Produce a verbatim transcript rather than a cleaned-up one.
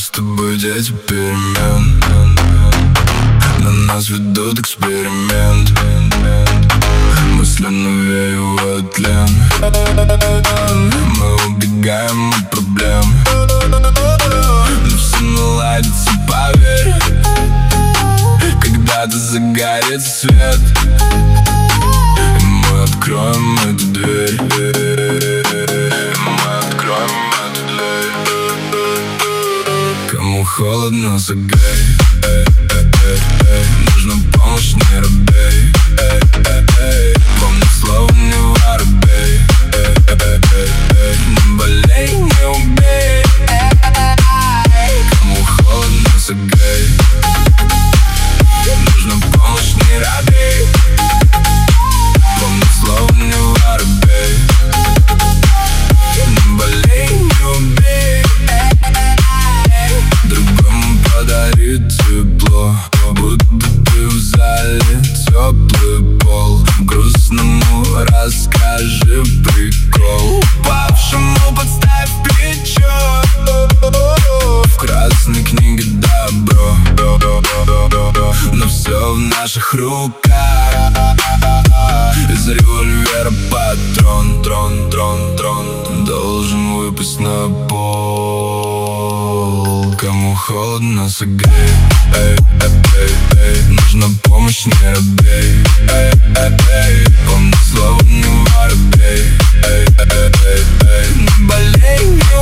с тобой дети перемен. На нас ведут эксперимент. Мысленно веют тлен. Мы убегаем от проблем, но все наладится, поверь. Когда-то загорится свет, и мы откроем эту дверь. И мы откроем эту дверь. Кому холодно, согрей. Нужна помощь, не робей. Помни слово, не воробей. Не болей, не убей. Кому холодно, согрей. Нужна помощь, не робей. Помни слово, не воробей. Не болей, не убей. Другому подари тепло, будто ты в зале, теплый пол. Грустному расскажи прикол, упавшему подставь плечо. В красной книге добро, но все в наших руках. Из револьвера патрон, трон, трон, трон должен выпасть на пол. Кому холодно, согрей. Эй, эй, эй, эй. Нужна помощь, не робей. Эй, эй, эй. Помни слово, не воробей. Эй, эй, эй, эй. Не болей, не